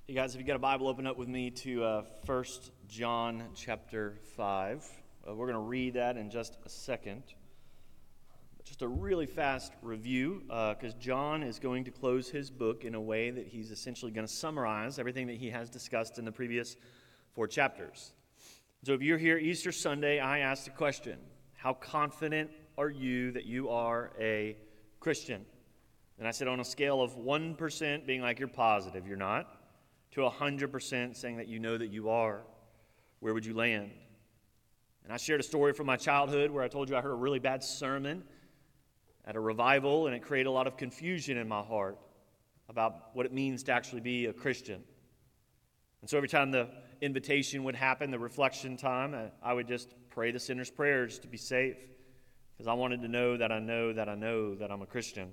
Hey guys, if you got a Bible, open up with me to 1 John chapter 5. We're going to read that in just a second. Just a really fast review, because John is going to close his book in a way that he's essentially going to summarize everything that he has discussed in the previous 4 chapters. So if you're here Easter Sunday, I asked the question, how confident are you that you are a Christian? And I said on a scale of 1% being like you're positive you're not, to 100% saying that you know that you are, where would you land? And I shared a story from my childhood where I told you I heard a really bad sermon at a revival, and it created a lot of confusion in my heart about what it means to actually be a Christian. And so every time the invitation would happen, the reflection time, I would just pray the sinner's prayers to be safe, because I wanted to know that I know that I know that I'm a Christian.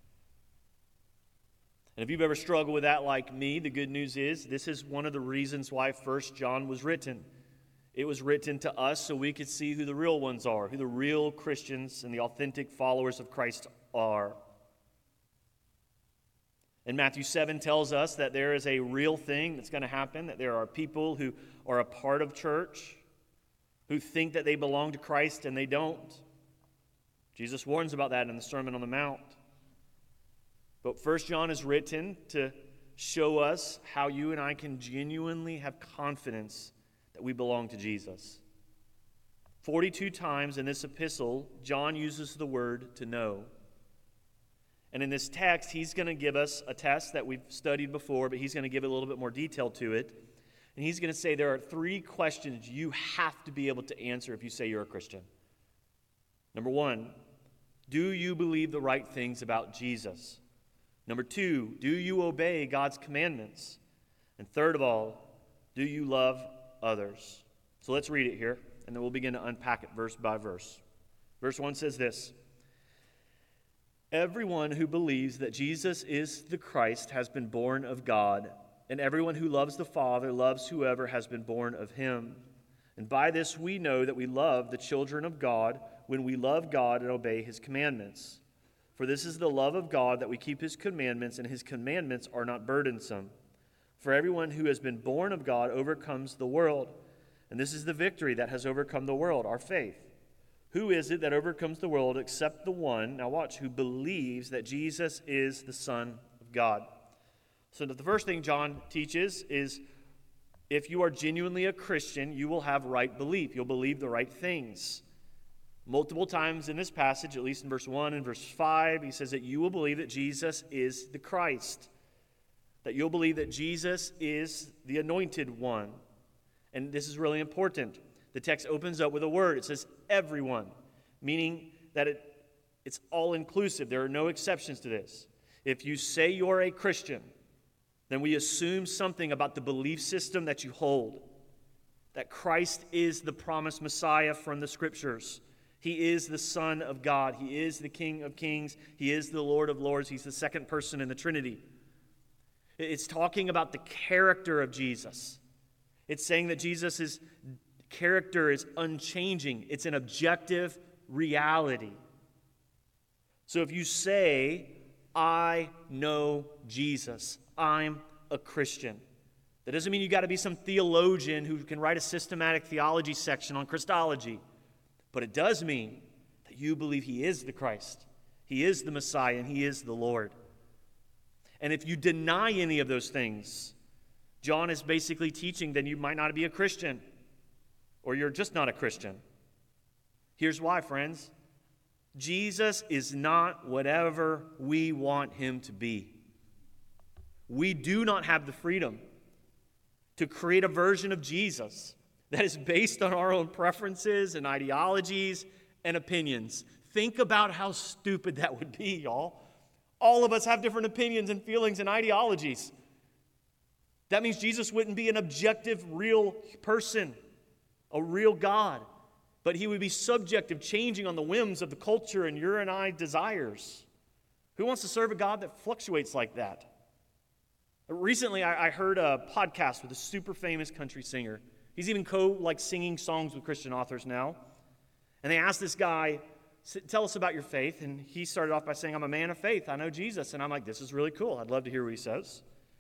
And if you've ever struggled with that like me, the good news is this is one of the reasons why 1 John was written. It was written to us so we could see who the real ones are, who the real Christians and the authentic followers of Christ are. And Matthew 7 tells us that there is a real thing that's going to happen, that there are people who are a part of church, who think that they belong to Christ and they don't. Jesus warns about that in the Sermon on the Mount. But 1 John is written to show us how you and I can genuinely have confidence that we belong to Jesus. 42 times in this epistle, John uses the word to know. And in this text, he's going to give us a test that we've studied before, but he's going to give it a little bit more detail to it. And he's going to say there are 3 questions you have to be able to answer if you say you're a Christian. Number 1, do you believe the right things about Jesus? Number 2, do you obey God's commandments? And third of all, do you love others? So let's read it here, and then we'll begin to unpack it verse by verse. Verse 1 says this: Everyone who believes that Jesus is the Christ has been born of God, and everyone who loves the Father loves whoever has been born of him. And by this we know that we love the children of God, when we love God and obey his commandments. For this is the love of God, that we keep his commandments, and his commandments are not burdensome. For everyone who has been born of God overcomes the world. And this is the victory that has overcome the world, our faith. Who is it that overcomes the world except the one, now watch, who believes that Jesus is the Son of God? So the first thing John teaches is if you are genuinely a Christian, you will have right belief. You'll believe the right things. Multiple times in this passage, at least in verse 1 and verse 5, he says that you will believe that Jesus is the Christ, that you'll believe that Jesus is the anointed one. And this is really important. The text opens up with a word. It says everyone, meaning that it's all-inclusive. There are no exceptions to this. If you say you're a Christian, then we assume something about the belief system that you hold, that Christ is the promised Messiah from the Scriptures. He is the Son of God. He is the King of Kings. He is the Lord of Lords. He's the second person in the Trinity. It's talking about the character of Jesus. It's saying that Jesus' character is unchanging. It's an objective reality. So if you say, I know Jesus, I'm a Christian, that doesn't mean you got to be some theologian who can write a systematic theology section on Christology. But it does mean that you believe he is the Christ, he is the Messiah, and he is the Lord. And if you deny any of those things, John is basically teaching then you might not be a Christian, or you're just not a Christian. Here's why, friends. Jesus is not whatever we want him to be. We do not have the freedom to create a version of Jesus that is based on our own preferences and ideologies and opinions. Think about how stupid that would be, y'all. All of us have different opinions and feelings and ideologies. That means Jesus wouldn't be an objective, real person, a real God, but he would be subjective, changing on the whims of the culture and your and I desires. Who wants to serve a God that fluctuates like that? Recently, I heard a podcast with a super famous country singer. He's even singing songs with Christian authors now. And they asked this guy, tell us about your faith. And he started off by saying, I'm a man of faith. I know Jesus. And I'm like, this is really cool. I'd love to hear what he says.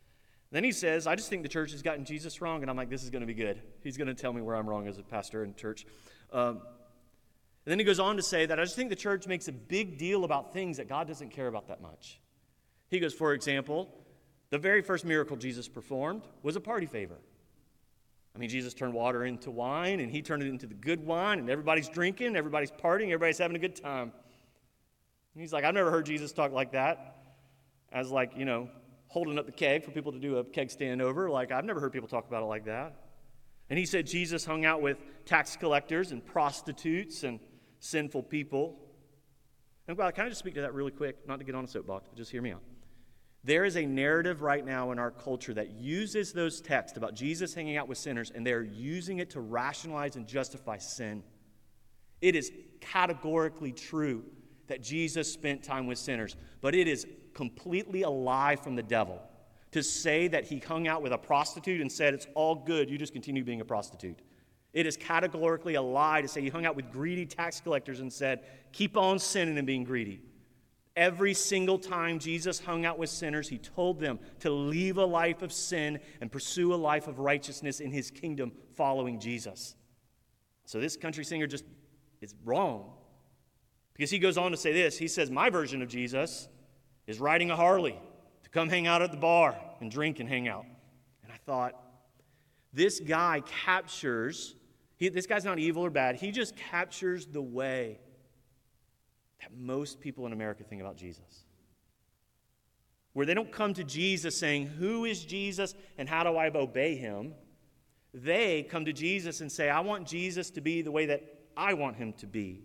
Then he says, I just think the church has gotten Jesus wrong. And I'm like, this is going to be good. He's going to tell me where I'm wrong as a pastor in church. And then he goes on to say that I just think the church makes a big deal about things that God doesn't care about that much. He goes, for example, the very first miracle Jesus performed was a party favor. I mean, Jesus turned water into wine, and he turned it into the good wine, and everybody's drinking, everybody's partying, everybody's having a good time. And he's like, I've never heard Jesus talk like that, as like, holding up the keg for people to do a keg stand over. Like, I've never heard people talk about it like that. And he said Jesus hung out with tax collectors and prostitutes and sinful people. And can I just speak to that really quick? Not to get on a soapbox, but just hear me out. There is a narrative right now in our culture that uses those texts about Jesus hanging out with sinners, and they're using it to rationalize and justify sin. It is categorically true that Jesus spent time with sinners, but it is completely a lie from the devil to say that he hung out with a prostitute and said, it's all good, you just continue being a prostitute. It is categorically a lie to say he hung out with greedy tax collectors and said, keep on sinning and being greedy. Every single time Jesus hung out with sinners, he told them to leave a life of sin and pursue a life of righteousness in his kingdom following Jesus. So this country singer just is wrong. Because he goes on to say this. He says, my version of Jesus is riding a Harley to come hang out at the bar and drink and hang out. And I thought, this guy captures, this guy's not evil or bad, he just captures the way that most people in America think about Jesus. Where they don't come to Jesus saying, who is Jesus and how do I obey him? They come to Jesus and say, I want Jesus to be the way that I want him to be.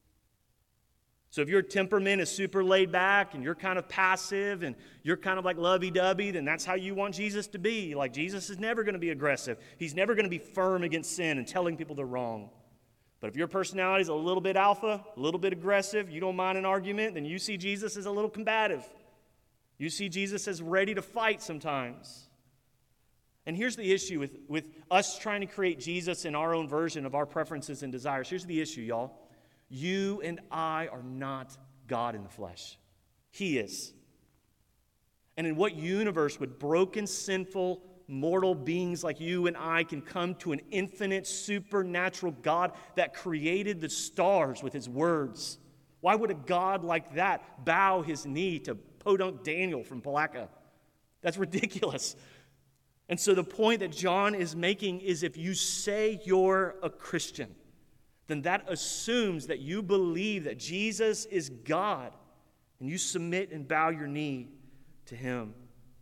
So if your temperament is super laid back and you're kind of passive and you're kind of like lovey-dovey, then that's how you want Jesus to be. Like, Jesus is never going to be aggressive. He's never going to be firm against sin and telling people they're wrong. But if your personality is a little bit alpha, a little bit aggressive, you don't mind an argument, then you see Jesus as a little combative. You see Jesus as ready to fight sometimes. And here's the issue with us trying to create Jesus in our own version of our preferences and desires. Here's the issue, y'all. You and I are not God in the flesh. He is. And in what universe would broken, sinful, mortal beings like you and I can come to an infinite, supernatural God that created the stars with his words? Why would a God like that bow his knee to Podunk Daniel from Palatka? That's ridiculous. And so the point that John is making is if you say you're a Christian, then that assumes that you believe that Jesus is God and you submit and bow your knee to him.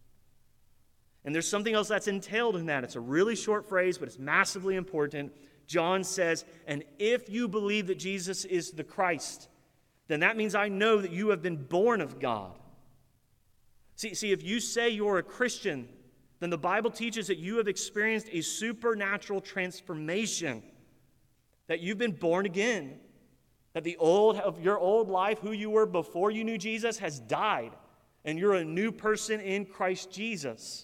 And there's something else that's entailed in that. It's a really short phrase, but it's massively important. John says, and if you believe that Jesus is the Christ, then that means I know that you have been born of God. See, if you say you're a Christian, then the Bible teaches that you have experienced a supernatural transformation, that you've been born again, that your old life, who you were before you knew Jesus, has died, and you're a new person in Christ Jesus.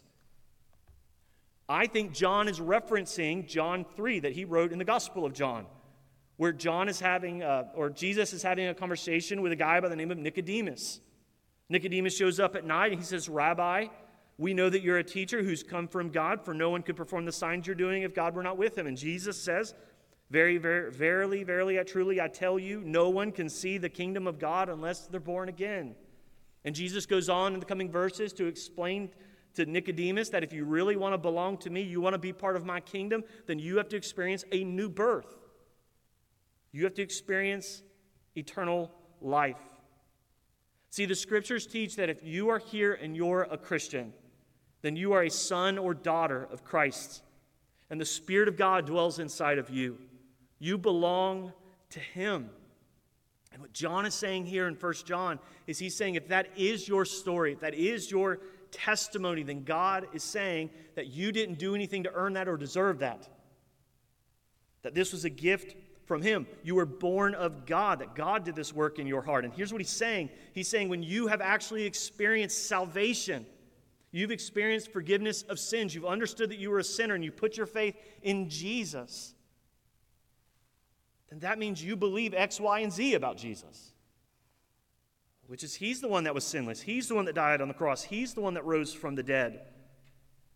I think John is referencing John 3 that he wrote in the Gospel of John, where Jesus is having a conversation with a guy by the name of Nicodemus. Nicodemus shows up at night and he says, Rabbi, we know that you're a teacher who's come from God, for no one could perform the signs you're doing if God were not with him. And Jesus says, verily, truly, I tell you, no one can see the kingdom of God unless they're born again. And Jesus goes on in the coming verses to explain to Nicodemus that if you really want to belong to me, you want to be part of my kingdom, then you have to experience a new birth. You have to experience eternal life. See, the scriptures teach that if you are here and you're a Christian, then you are a son or daughter of Christ, and the Spirit of God dwells inside of you. You belong to him. And what John is saying here in 1 John is he's saying if that is your story, if that is your testimony, then God is saying that you didn't do anything to earn that or deserve that. That this was a gift from him. You were born of God, that God did this work in your heart. And here's what he's saying. He's saying when you have actually experienced salvation, you've experienced forgiveness of sins, you've understood that you were a sinner, and you put your faith in Jesus, then that means you believe X, Y, and Z about Jesus. Which is he's the one that was sinless. He's the one that died on the cross. He's the one that rose from the dead.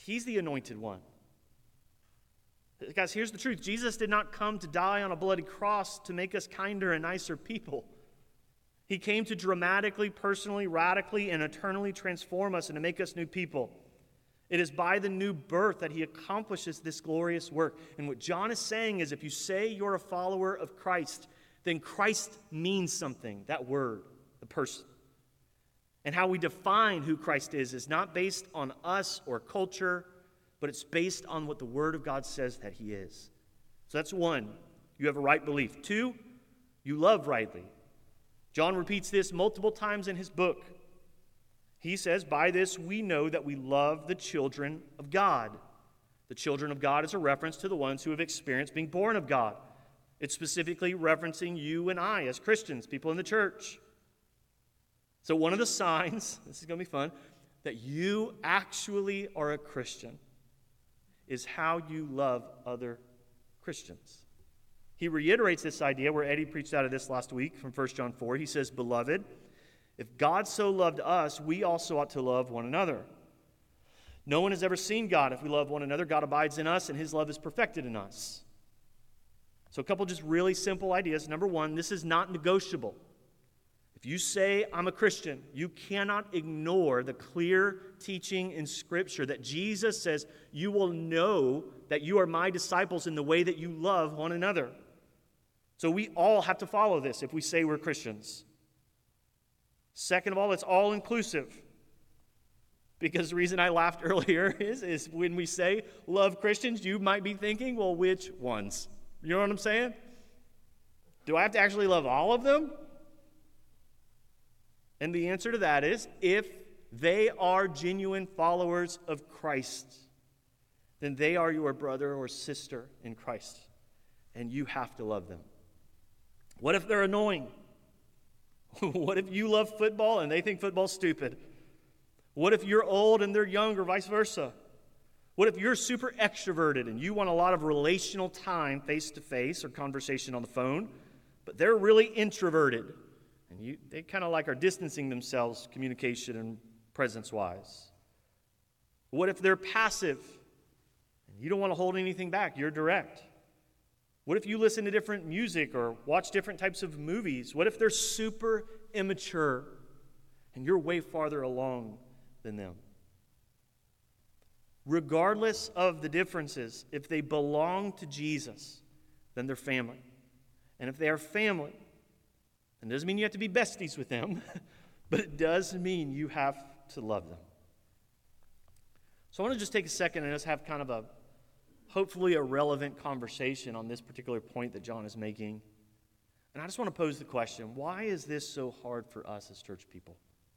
He's the anointed one. Guys, here's the truth. Jesus did not come to die on a bloody cross to make us kinder and nicer people. He came to dramatically, personally, radically, and eternally transform us and to make us new people. It is by the new birth that he accomplishes this glorious work. And what John is saying is if you say you're a follower of Christ, then Christ means something, that word, the person. And how we define who Christ is not based on us or culture, but it's based on what the Word of God says that he is. So that's one, you have a right belief. Two, you love rightly. John repeats this multiple times in his book. He says, by this we know that we love the children of God. The children of God is a reference to the ones who have experienced being born of God. It's specifically referencing you and I as Christians, people in the church. So one of the signs, this is going to be fun, that you actually are a Christian is how you love other Christians. He reiterates this idea where Eddie preached out of this last week from 1 John 4. He says, beloved, if God so loved us, we also ought to love one another. No one has ever seen God. If we love one another, God abides in us, and his love is perfected in us. So a couple just really simple ideas. Number one, this is not negotiable. If you say, I'm a Christian, you cannot ignore the clear teaching in Scripture that Jesus says, you will know that you are my disciples in the way that you love one another. So we all have to follow this if we say we're Christians. Second of all, it's all inclusive. Because the reason I laughed earlier is when we say love Christians, you might be thinking, well, which ones? You know what I'm saying? Do I have to actually love all of them? And the answer to that is, if they are genuine followers of Christ, then they are your brother or sister in Christ, and you have to love them. What if they're annoying? What if you love football and they think football's stupid? What if you're old and they're young, or vice versa? What if you're super extroverted and you want a lot of relational time face-to-face or conversation on the phone, but they're really introverted? And they kind of like are distancing themselves communication and presence-wise. What if they're passive and you don't want to hold anything back? You're direct. What if you listen to different music or watch different types of movies? What if they're super immature and you're way farther along than them? Regardless of the differences, if they belong to Jesus, then they're family. And if they are family, it doesn't mean you have to be besties with them, but it does mean you have to love them. So I want to just take a second and just have kind of hopefully a relevant conversation on this particular point that John is making. And I just want to pose the question, why is this so hard for us as church people?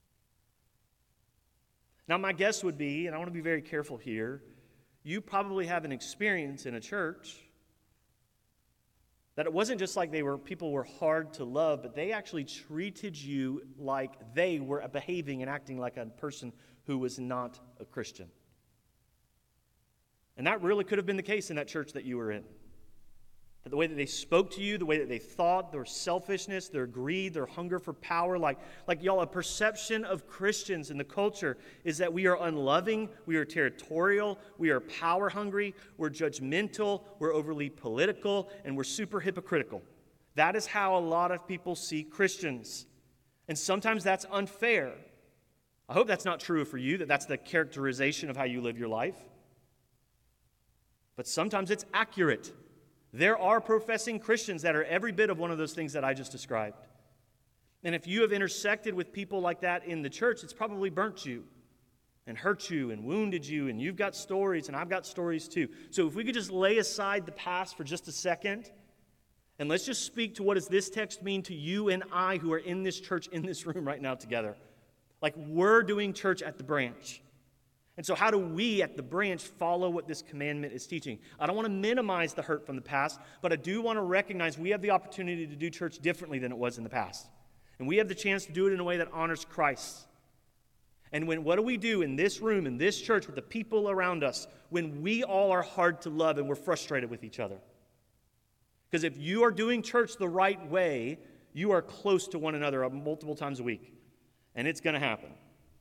Now my guess would be, and I want to be very careful here, you probably have an experience in a church that it wasn't just like people were hard to love, but they actually treated you like they were behaving and acting like a person who was not a Christian. And that really could have been the case in that church that you were in. That the way that they spoke to you, the way that they thought, their selfishness, their greed, their hunger for power, like y'all, a perception of Christians in the culture is that we are unloving, we are territorial, we are power hungry, we're judgmental, we're overly political, and we're super hypocritical. That is how a lot of people see Christians. And sometimes that's unfair. I hope that's not true for you, that's the characterization of how you live your life. But sometimes it's accurate. There are professing Christians that are every bit of one of those things that I just described. And if you have intersected with people like that in the church, it's probably burnt you and hurt you and wounded you, and you've got stories, and I've got stories too. So if we could just lay aside the past for just a second, and let's just speak to what does this text mean to you and I who are in this church, in this room right now together. Like we're doing church at the branch. And so how do we at the branch follow what this commandment is teaching? I don't want to minimize the hurt from the past, but I do want to recognize we have the opportunity to do church differently than it was in the past. And we have the chance to do it in a way that honors Christ. And what do we do in this room, in this church, with the people around us, when we all are hard to love and we're frustrated with each other? Because if you are doing church the right way, you are close to one another multiple times a week. And it's going to happen.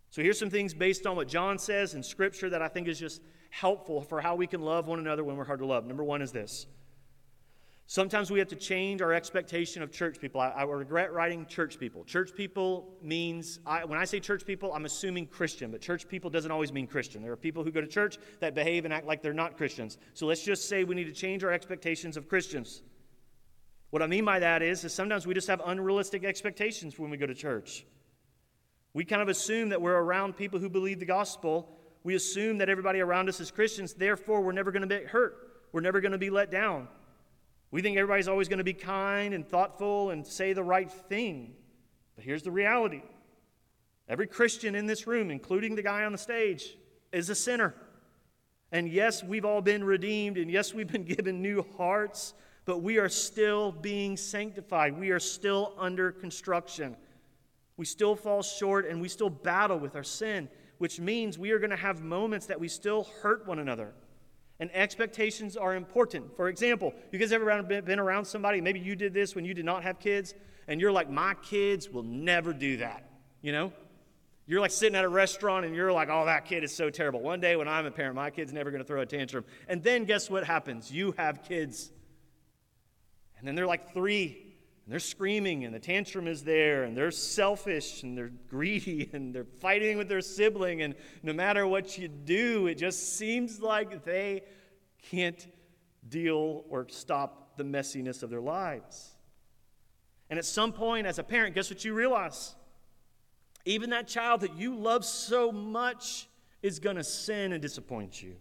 So here's some things based on what John says in Scripture that I think is just helpful for how we can love one another when we're hard to love. Number one is this. Sometimes we have to change our expectation of church people. I regret writing church people. Church people means, when I say church people, I'm assuming Christian, but church people doesn't always mean Christian. There are people who go to church that behave and act like they're not Christians. So let's just say we need to change our expectations of Christians. What I mean by that is sometimes we just have unrealistic expectations when we go to church. We kind of assume that we're around people who believe the gospel. We assume that everybody around us is Christians, therefore we're never going to be hurt. We're never going to be let down. We think everybody's always going to be kind and thoughtful and say the right thing. But here's the reality. Every Christian in this room, including the guy on the stage, is a sinner. And yes, we've all been redeemed, and yes, we've been given new hearts, but we are still being sanctified. We are still under construction. We still fall short, and we still battle with our sin, which means we are going to have moments that we still hurt one another. And expectations are important. For example, you guys ever been around somebody, maybe you did this when you did not have kids, and you're like, my kids will never do that, you know? You're like sitting at a restaurant, and you're like, oh, that kid is so terrible. One day when I'm a parent, my kid's never going to throw a tantrum. And then guess what happens? You have kids. And then they're like 3, and they're screaming, and the tantrum is there, and they're selfish, and they're greedy, and they're fighting with their sibling, and no matter what you do, it just seems like they can't deal or stop the messiness of their lives. And at some point, as a parent, guess what you realize? Even that child that you love so much is going to sin and disappoint you.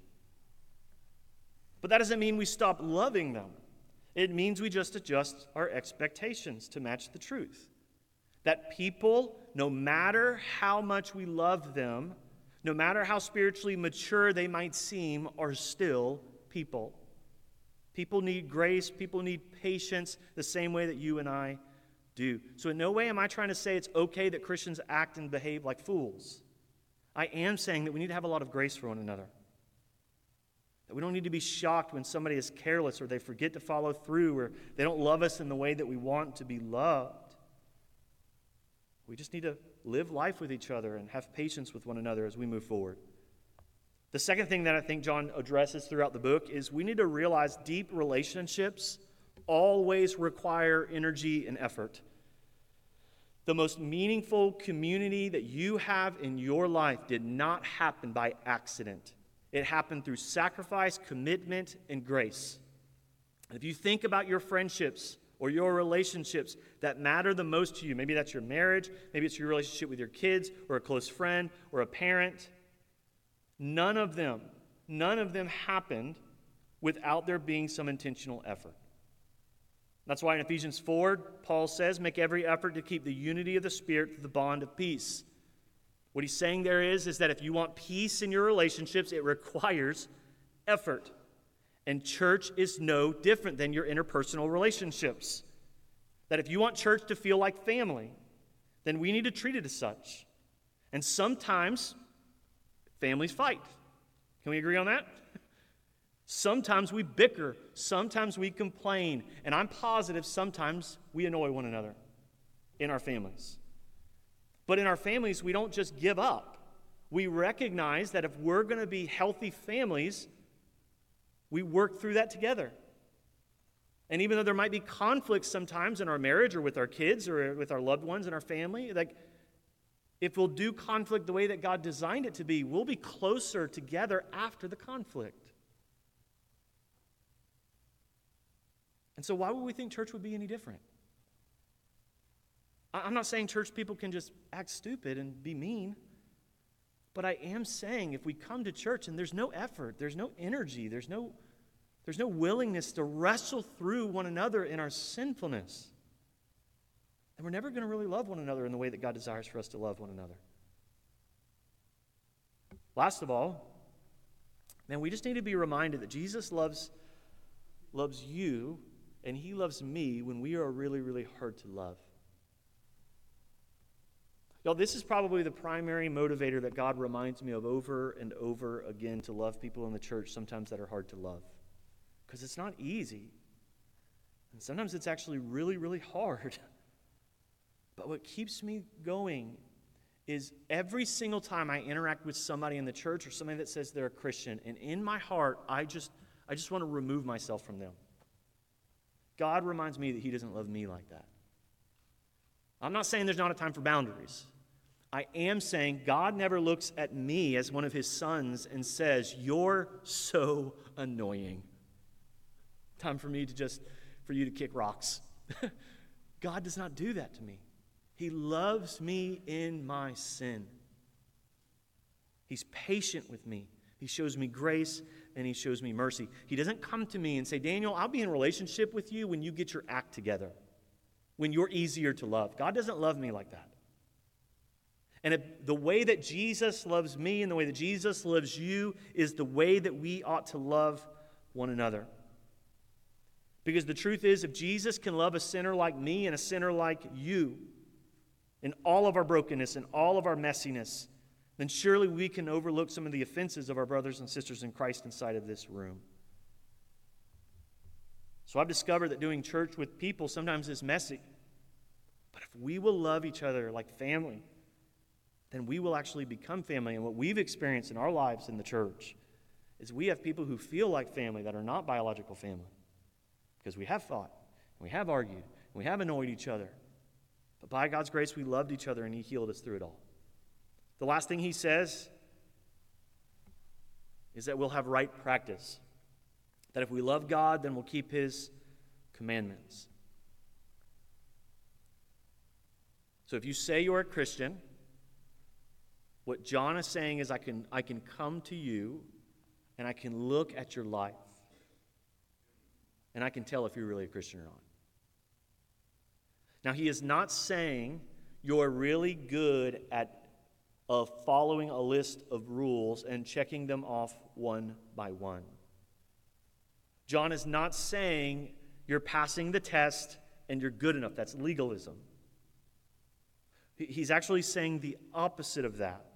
But that doesn't mean we stop loving them. It means we just adjust our expectations to match the truth. That people, no matter how much we love them, no matter how spiritually mature they might seem, are still people. People need grace. People need patience the same way that you and I do. So in no way am I trying to say it's okay that Christians act and behave like fools. I am saying that we need to have a lot of grace for one another. That we don't need to be shocked when somebody is careless or they forget to follow through or they don't love us in the way that we want to be loved. We just need to live life with each other and have patience with one another as we move forward. The second thing that I think John addresses throughout the book is we need to realize deep relationships always require energy and effort. The most meaningful community that you have in your life did not happen by accident. It happened through sacrifice, commitment, and grace. And if you think about your friendships or your relationships that matter the most to you, maybe that's your marriage, maybe it's your relationship with your kids or a close friend or a parent, none of them happened without there being some intentional effort. That's why in Ephesians 4, Paul says, make every effort to keep the unity of the Spirit through the bond of peace. What he's saying there is that if you want peace in your relationships, it requires effort. And church is no different than your interpersonal relationships. That if you want church to feel like family, then we need to treat it as such. And sometimes families fight. Can we agree on that? Sometimes we bicker. Sometimes we complain. And I'm positive sometimes we annoy one another in our families. But in our families, we don't just give up. We recognize that if we're going to be healthy families, we work through that together. And even though there might be conflicts sometimes in our marriage or with our kids or with our loved ones in our family, like if we'll do conflict the way that God designed it to be, we'll be closer together after the conflict. And so why would we think church would be any different? I'm not saying church people can just act stupid and be mean, but I am saying if we come to church and there's no effort, there's no energy, there's no willingness to wrestle through one another in our sinfulness, then we're never going to really love one another in the way that God desires for us to love one another. Last of all, man, we just need to be reminded that Jesus loves you and he loves me when we are really, really hard to love. Y'all, this is probably the primary motivator that God reminds me of over and over again to love people in the church sometimes that are hard to love. Because it's not easy. And sometimes it's actually really, really hard. But what keeps me going is every single time I interact with somebody in the church or somebody that says they're a Christian, and in my heart, I just want to remove myself from them. God reminds me that he doesn't love me like that. I'm not saying there's not a time for boundaries. I am saying God never looks at me as one of his sons and says, "You're so annoying. Time for me to for you to kick rocks." God does not do that to me. He loves me in my sin. He's patient with me. He shows me grace and he shows me mercy. He doesn't come to me and say, "Daniel, I'll be in a relationship with you when you get your act together, when you're easier to love." God doesn't love me like that. And the way that Jesus loves me and the way that Jesus loves you is the way that we ought to love one another. Because the truth is, if Jesus can love a sinner like me and a sinner like you, in all of our brokenness and all of our messiness, then surely we can overlook some of the offenses of our brothers and sisters in Christ inside of this room. So I've discovered that doing church with people sometimes is messy. But if we will love each other like family, then we will actually become family. And what we've experienced in our lives in the church is we have people who feel like family that are not biological family. Because we have fought, and we have argued, and we have annoyed each other. But by God's grace, we loved each other, and he healed us through it all. The last thing he says is that we'll have right practice. That if we love God, then we'll keep his commandments. So if you say you're a Christian, what John is saying is I can come to you and I can look at your life and I can tell if you're really a Christian or not. Now, he is not saying you're really good at following a list of rules and checking them off one by one. John is not saying you're passing the test and you're good enough. That's legalism. He's actually saying the opposite of that.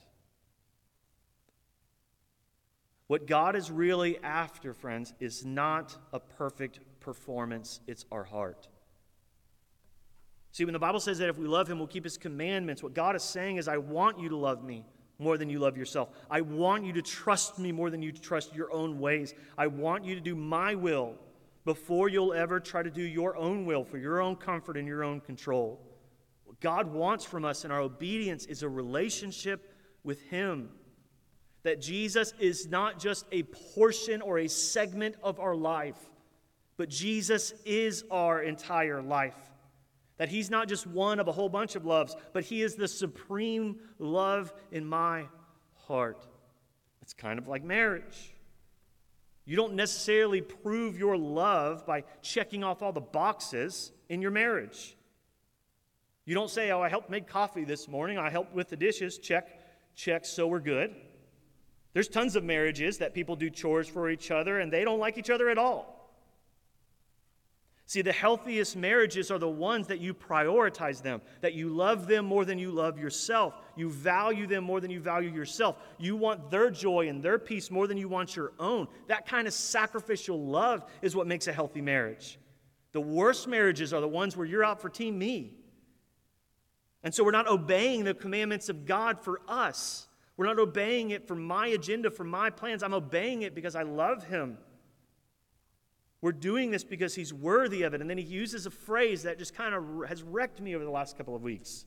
What God is really after, friends, is not a perfect performance. It's our heart. See, when the Bible says that if we love him, we'll keep his commandments, what God is saying is, I want you to love me more than you love yourself. I want you to trust me more than you trust your own ways. I want you to do my will before you'll ever try to do your own will for your own comfort and your own control. What God wants from us in our obedience is a relationship with him. That Jesus is not just a portion or a segment of our life, but Jesus is our entire life. That he's not just one of a whole bunch of loves, but he is the supreme love in my heart. It's kind of like marriage. You don't necessarily prove your love by checking off all the boxes in your marriage. You don't say, "Oh, I helped make coffee this morning. I helped with the dishes. Check, so we're good." There's tons of marriages that people do chores for each other and they don't like each other at all. See, the healthiest marriages are the ones that you prioritize them, that you love them more than you love yourself. You value them more than you value yourself. You want their joy and their peace more than you want your own. That kind of sacrificial love is what makes a healthy marriage. The worst marriages are the ones where you're out for team me. And so we're not obeying the commandments of God for us. We're not obeying it for my agenda, for my plans. I'm obeying it because I love him. We're doing this because he's worthy of it. And then he uses a phrase that just kind of has wrecked me over the last couple of weeks.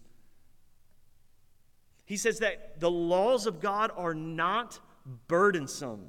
He says that the laws of God are not burdensome.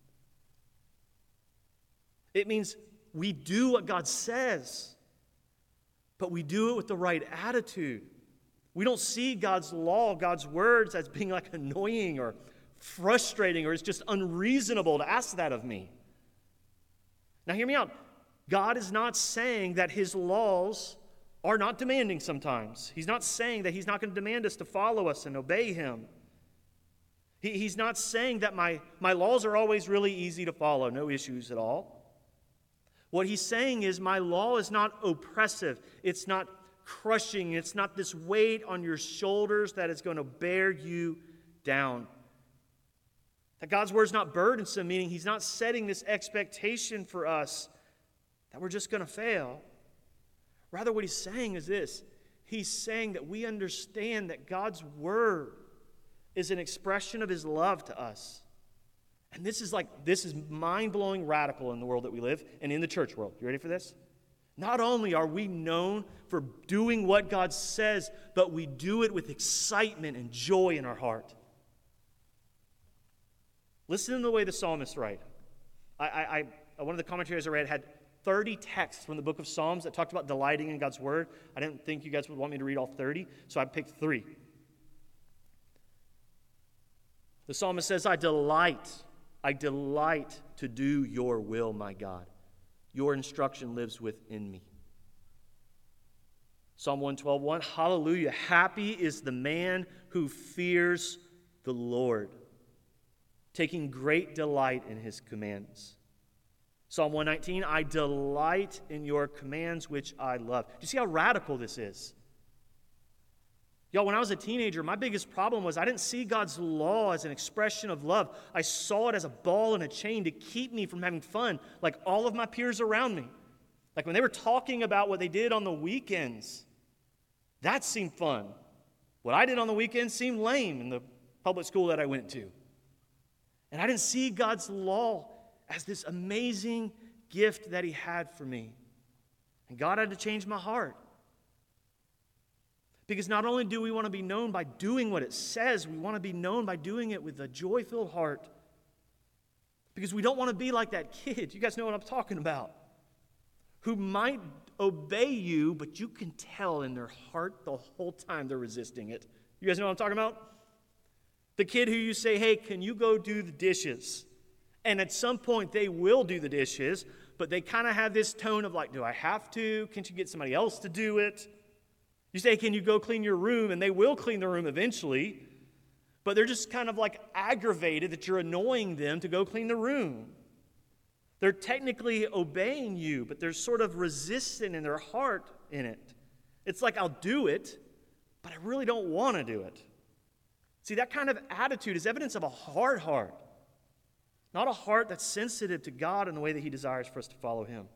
It means we do what God says, but we do it with the right attitude. We don't see God's law, God's words as being like annoying or frustrating or it's just unreasonable to ask that of me. Now hear me out. God is not saying that his laws are not demanding sometimes. He's not saying that he's not going to demand us to follow us and obey him. He's not saying that my laws are always really easy to follow, no issues at all. What he's saying is my law is not oppressive. It's not crushing. It's not this weight on your shoulders that is going to bear you down. That God's word is not burdensome, meaning he's not setting this expectation for us that we're just going to fail. Rather, what he's saying is this. He's saying that we understand that God's word is an expression of his love to us. And this is mind-blowing radical in the world that we live and in the church world. You ready for this? Not only are we known for doing what God says, but we do it with excitement and joy in our heart. Listen to the way the psalmists write. One of the commentaries I read had 30 texts from the book of Psalms that talked about delighting in God's word. I didn't think you guys would want me to read all 30, so I picked 3. The psalmist says, I delight to do your will, my God. Your instruction lives within me. Psalm 112:1, hallelujah, happy is the man who fears the Lord, taking great delight in his commands. Psalm 119, I delight in your commands, which I love. Do you see how radical this is? Y'all, when I was a teenager, my biggest problem was I didn't see God's law as an expression of love. I saw it as a ball and a chain to keep me from having fun like all of my peers around me. Like when they were talking about what they did on the weekends, that seemed fun. What I did on the weekends seemed lame in the public school that I went to. And I didn't see God's law as this amazing gift that he had for me. And God had to change my heart. Because not only do we want to be known by doing what it says, we want to be known by doing it with a joy-filled heart. Because we don't want to be like that kid, you guys know what I'm talking about, who might obey you, but you can tell in their heart the whole time they're resisting it. You guys know what I'm talking about? The kid who you say, hey, can you go do the dishes? And at some point they will do the dishes, but they kind of have this tone of like, do I have to? Can't you get somebody else to do it? You say, can you go clean your room? And they will clean the room eventually, but they're just kind of like aggravated that you're annoying them to go clean the room. They're technically obeying you, but they're sort of resistant in their heart in it. It's like, I'll do it, but I really don't want to do it. See, that kind of attitude is evidence of a hard heart, not a heart that's sensitive to God in the way that he desires for us to follow him.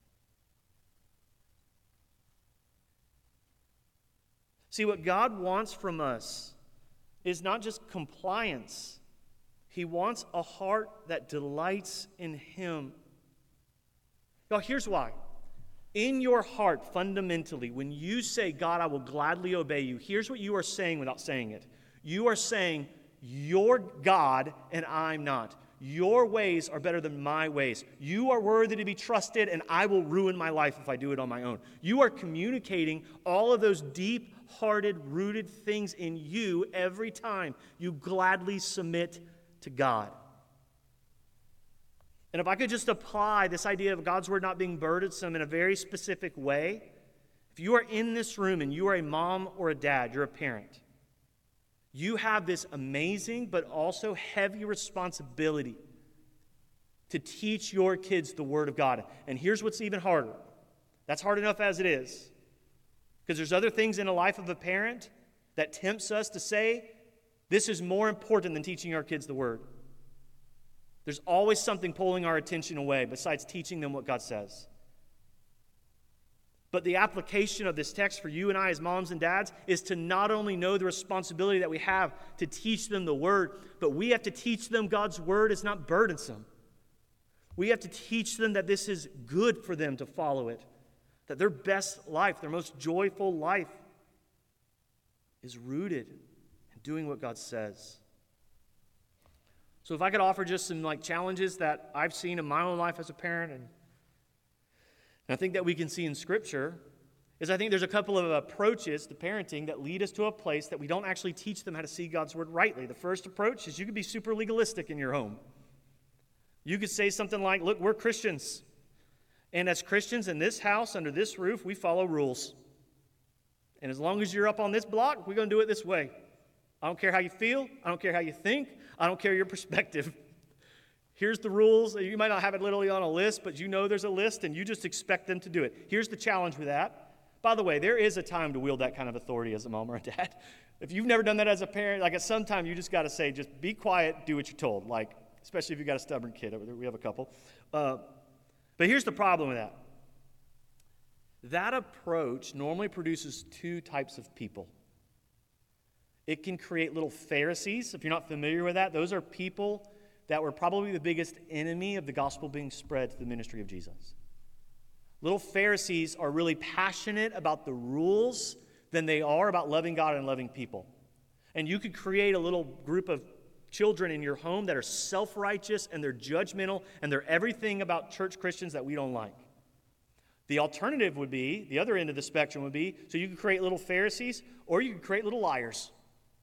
See, what God wants from us is not just compliance. He wants a heart that delights in him. Now, here's why. In your heart, fundamentally, when you say, God, I will gladly obey you, here's what you are saying without saying it. You are saying, you're God and I'm not. Your ways are better than my ways. You are worthy to be trusted, and I will ruin my life if I do it on my own. You are communicating all of those deep-hearted, rooted things in you every time you gladly submit to God. And if I could just apply this idea of God's word not being burdensome in a very specific way, if you are in this room and you are a mom or a dad, you're a parent, you have this amazing but also heavy responsibility to teach your kids the Word of God. And here's what's even harder. That's hard enough as it is. Because there's other things in the life of a parent that tempts us to say, this is more important than teaching our kids the Word. There's always something pulling our attention away besides teaching them what God says. But the application of this text for you and I as moms and dads is to not only know the responsibility that we have to teach them the Word, but we have to teach them God's Word is not burdensome. We have to teach them that this is good for them to follow it, that their best life, their most joyful life is rooted in doing what God says. So if I could offer just some challenges that I've seen in my own life as a parent, and I think that we can see in Scripture, is I think there's a couple of approaches to parenting that lead us to a place that we don't actually teach them how to see God's Word rightly. The first approach is you could be super legalistic in your home. You could say something like, look, we're Christians. And as Christians in this house, under this roof, we follow rules. And as long as you're up on this block, we're going to do it this way. I don't care how you feel. I don't care how you think. I don't care your perspective. Here's the rules. You might not have it literally on a list, but you know there's a list, and you just expect them to do it. Here's the challenge with that. By the way, there is a time to wield that kind of authority as a mom or a dad. If you've never done that as a parent, at some time you just got to say, just be quiet, do what you're told. Especially if you've got a stubborn kid. We have a couple. But here's the problem with that. That approach normally produces two types of people. It can create little Pharisees. If you're not familiar with that, those are people that were probably the biggest enemy of the gospel being spread to the ministry of Jesus. Little Pharisees are really passionate about the rules than they are about loving God and loving people. And you could create a little group of children in your home that are self-righteous and they're judgmental and they're everything about church Christians that we don't like. The alternative would be, the other end of the spectrum would be, so you could create little Pharisees or you could create little liars.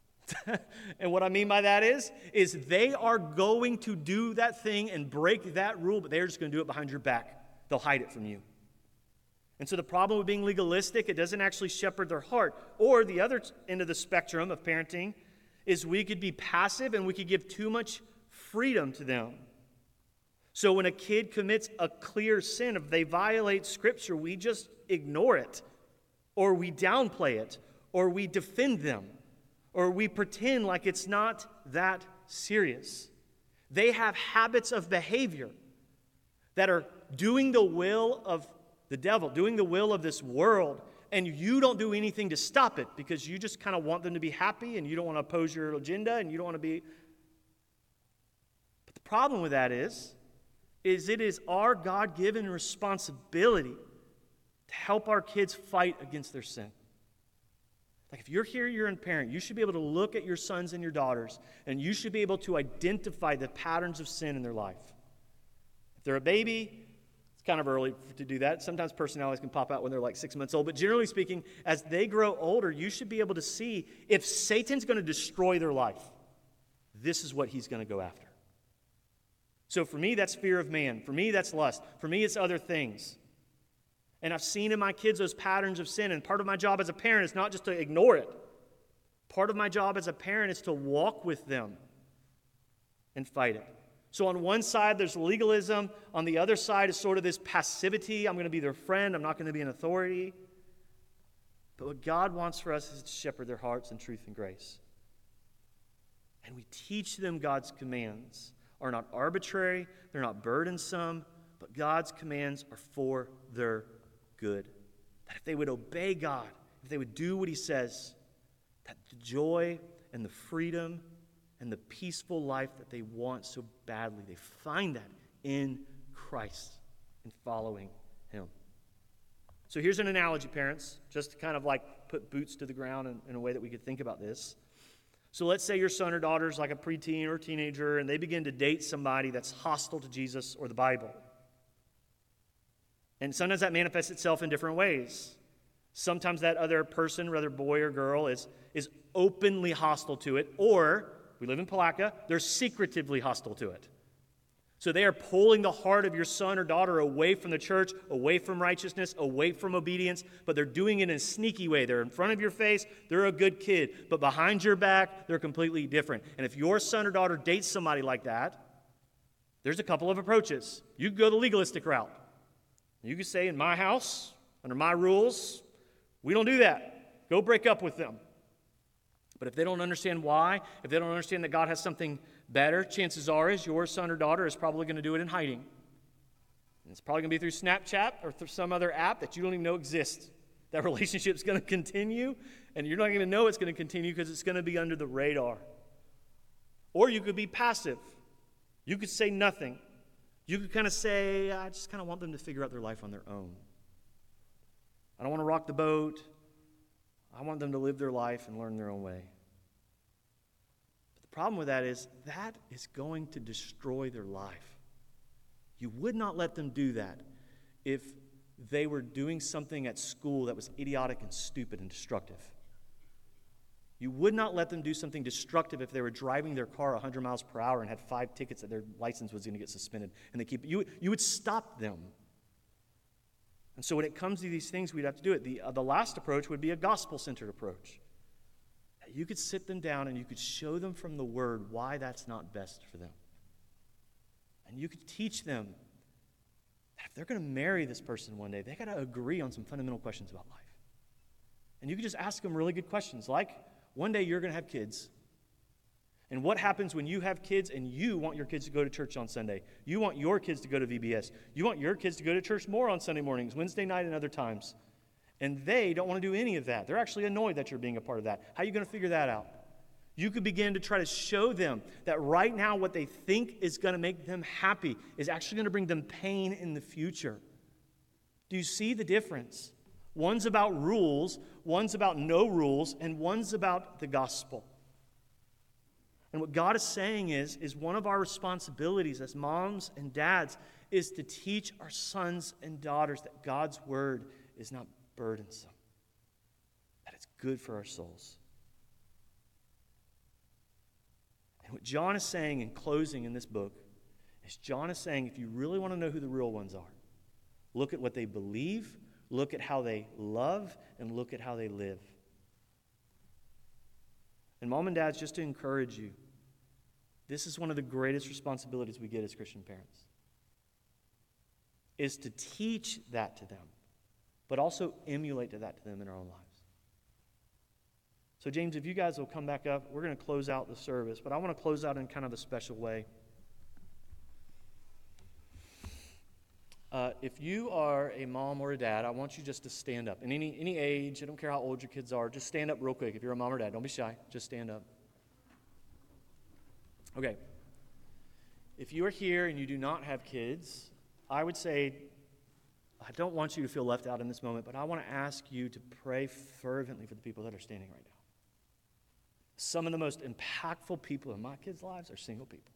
And what I mean by that is they are going to do that thing and break that rule, but they're just going to do it behind your back. They'll hide it from you. And so the problem with being legalistic, it doesn't actually shepherd their heart. Or the other end of the spectrum of parenting is we could be passive and we could give too much freedom to them. So when a kid commits a clear sin, if they violate Scripture, we just ignore it, or we downplay it, or we defend them, or we pretend like it's not that serious. They have habits of behavior that are doing the will of the devil, doing the will of this world, and you don't do anything to stop it because you just kind of want them to be happy and you don't want to oppose your agenda and you don't want to be... But the problem with that is it is our God-given responsibility to help our kids fight against their sin. Like if you're here, you're a parent, you should be able to look at your sons and your daughters and you should be able to identify the patterns of sin in their life. If they're a baby, it's kind of early to do that. Sometimes personalities can pop out when they're like 6 months old. But generally speaking, as they grow older, you should be able to see if Satan's going to destroy their life, this is what he's going to go after. So for me, that's fear of man. For me, that's lust. For me, it's other things. And I've seen in my kids those patterns of sin. And part of my job as a parent is not just to ignore it. Part of my job as a parent is to walk with them and fight it. So on one side, there's legalism. On the other side is sort of this passivity. I'm going to be their friend. I'm not going to be an authority. But what God wants for us is to shepherd their hearts in truth and grace. And we teach them God's commands are not arbitrary. They're not burdensome. But God's commands are for their good. That if they would obey God, if they would do what He says, that the joy and the freedom and the peaceful life that they want so badly, they find that in Christ and following Him. So here's an analogy, parents, just to kind of like put boots to the ground in a way that we could think about this. So let's say your son or daughter is like a preteen or a teenager, and they begin to date somebody that's hostile to Jesus or the Bible. And sometimes that manifests itself in different ways. Sometimes that other person, whether boy or girl, is openly hostile to it, or, we live in Palatka, they're secretively hostile to it. So they are pulling the heart of your son or daughter away from the church, away from righteousness, away from obedience, but they're doing it in a sneaky way. They're in front of your face, they're a good kid, but behind your back, they're completely different. And if your son or daughter dates somebody like that, there's a couple of approaches. You can go the legalistic route. You can say, in my house, under my rules, we don't do that. Go break up with them. But if they don't understand why, if they don't understand that God has something better, chances are is your son or daughter is probably going to do it in hiding. And it's probably going to be through Snapchat or through some other app that you don't even know exists. That relationship's going to continue, and you're not going to know it's going to continue because it's going to be under the radar. Or you could be passive. You could say nothing. You could kind of say, I just kind of want them to figure out their life on their own. I don't want to rock the boat. I want them to live their life and learn their own way. But the problem with that is going to destroy their life. You would not let them do that if they were doing something at school that was idiotic and stupid and destructive. You would not let them do something destructive if they were driving their car 100 miles per hour and had 5 tickets that their license was going to get suspended. And you would stop them. And so when it comes to these things, we'd have to do it. The last approach would be a gospel-centered approach. You could sit them down and you could show them from the Word why that's not best for them. And you could teach them that if they're going to marry this person one day, they got to agree on some fundamental questions about life. And you could just ask them really good questions like, one day you're going to have kids. And what happens when you have kids and you want your kids to go to church on Sunday? You want your kids to go to VBS. You want your kids to go to church more on Sunday mornings, Wednesday night, and other times. And they don't want to do any of that. They're actually annoyed that you're being a part of that. How are you going to figure that out? You could begin to try to show them that right now what they think is going to make them happy is actually going to bring them pain in the future. Do you see the difference? One's about rules, one's about no rules, and one's about the gospel. And what God is saying is one of our responsibilities as moms and dads is to teach our sons and daughters that God's word is not burdensome, that it's good for our souls. And what John is saying in closing in this book is John is saying if you really want to know who the real ones are, look at what they believe, look at how they love, and look at how they live. And mom and dads, just to encourage you, this is one of the greatest responsibilities we get as Christian parents, is to teach that to them, but also emulate that to them in our own lives. So James, if you guys will come back up, we're going to close out the service, but I want to close out in kind of a special way. If you are a mom or a dad, I want you just to stand up. In any age, I don't care how old your kids are, just stand up real quick. If you're a mom or dad, don't be shy. Just stand up. Okay. If you are here and you do not have kids, I would say, I don't want you to feel left out in this moment, but I want to ask you to pray fervently for the people that are standing right now. Some of the most impactful people in my kids' lives are single people.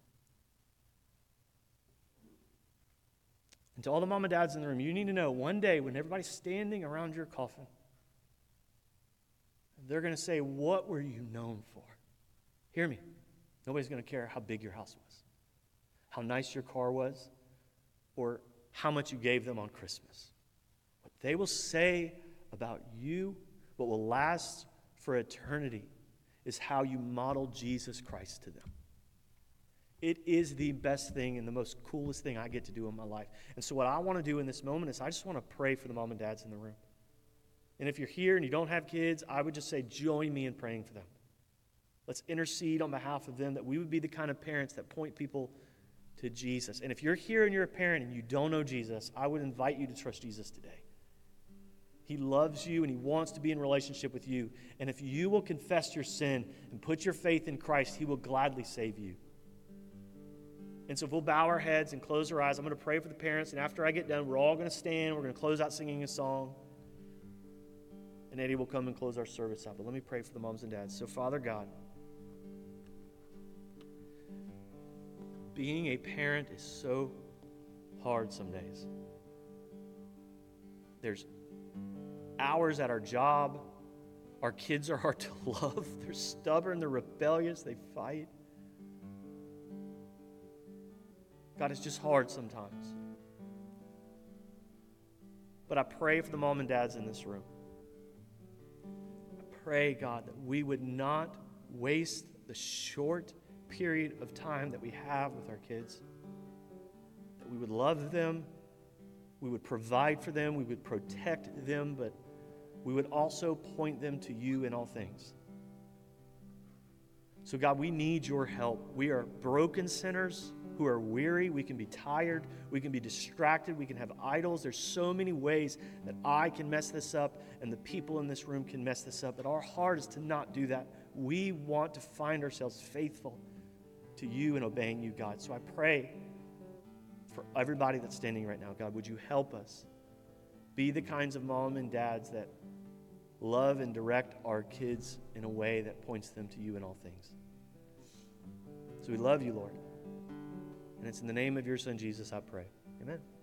And to all the mom and dads in the room, you need to know one day when everybody's standing around your coffin, they're going to say, what were you known for? Hear me. Nobody's going to care how big your house was, how nice your car was, or how much you gave them on Christmas. What they will say about you, what will last for eternity, is how you model Jesus Christ to them. It is the best thing and the most coolest thing I get to do in my life. And so what I want to do in this moment is I just want to pray for the mom and dads in the room. And if you're here and you don't have kids, I would just say join me in praying for them. Let's intercede on behalf of them that we would be the kind of parents that point people to Jesus. And if you're here and you're a parent and you don't know Jesus, I would invite you to trust Jesus today. He loves you and he wants to be in relationship with you. And if you will confess your sin and put your faith in Christ, he will gladly save you. And so if we'll bow our heads and close our eyes, I'm going to pray for the parents. And after I get done, we're all going to stand. We're going to close out singing a song. And Eddie will come and close our service out. But let me pray for the moms and dads. So Father God, being a parent is so hard some days. There's hours at our job. Our kids are hard to love. They're stubborn. They're rebellious. They fight. God, it's just hard sometimes. But I pray for the mom and dads in this room. I pray, God, that we would not waste the short period of time that we have with our kids, that we would love them, we would provide for them, we would protect them, but we would also point them to you in all things. So God, we need your help. We are broken sinners who are weary. We can be tired. We can be distracted. We can have idols. There's so many ways that I can mess this up and the people in this room can mess this up, but our heart is to not do that. We want to find ourselves faithful to you and obeying you, God. So I pray for everybody that's standing right now, God, would you help us be the kinds of mom and dads that love and direct our kids in a way that points them to you in all things. So we love you, Lord. And it's in the name of your Son, Jesus, I pray. Amen.